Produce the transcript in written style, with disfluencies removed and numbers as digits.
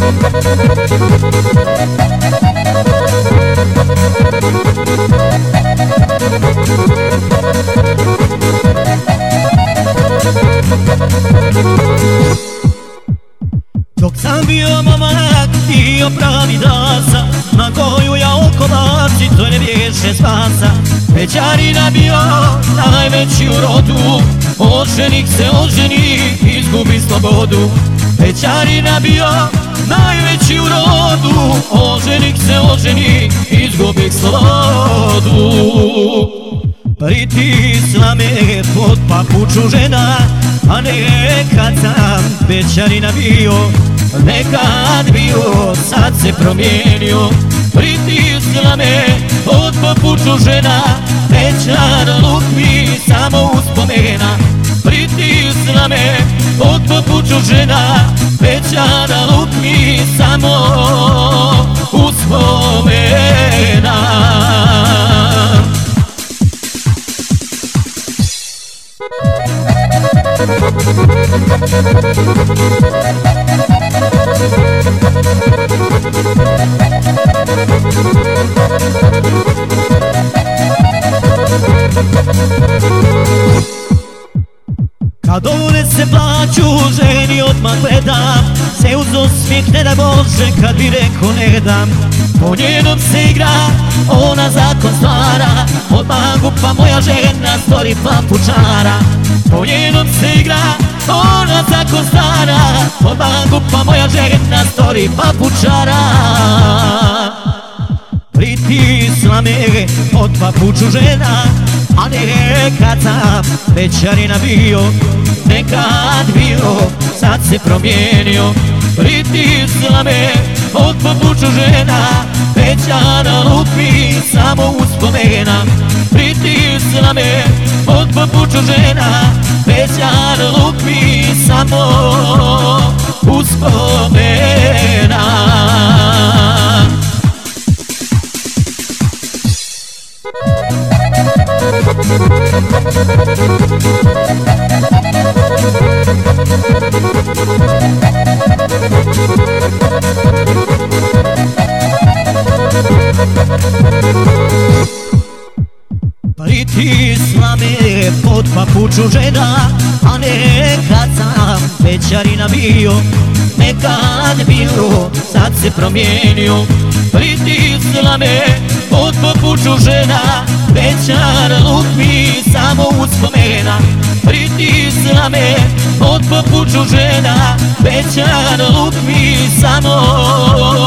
Dok sam bio momak, dio pravi dasa, na koju ja okolaci, to ne bješe spasa. Pećarina bio najveći u rodu, oženik se oženi, izgubi slobodu. Pećarina bio najveći u rodu, oženik se oženi, izgubi slobodu. Pritisla me pod papuču žena, a nekad sam pećarina bio, nekad bio, sad se promijenio. Pritisla me pod papuču žena, pećarluk mi samo uspomena. Pritisla me pod papuču žena, pećarluk mi samo uspomena. Kad donese plaću ženi odmah gledam, se uz osmijeh ne da Bože kad bi rekao ne dam. Po njenom se igra, ona zakon stvara, odmah gupa moja žena stvori papučara. Po njenom se igra, ona zakon stvara, odmah gupa moja žena stvori papučara. Pritisla me od papuču žena, a nekad sam pećarina bio, nekad bio, sad se promijenio. Pritisla me od papuču žena, pećarluk mi samo uspomena. Pritisla me od papuču žena, pećarluk mi samo uspomena. Pritisla me pod papuču žena, a nekad sam pećarina bio, nekad bio, sad se promijenio. Pritisla me pod papuču žena, pećarluk mi samo uspomena. Pritisla me pod papuču žena, pećarluk mi samo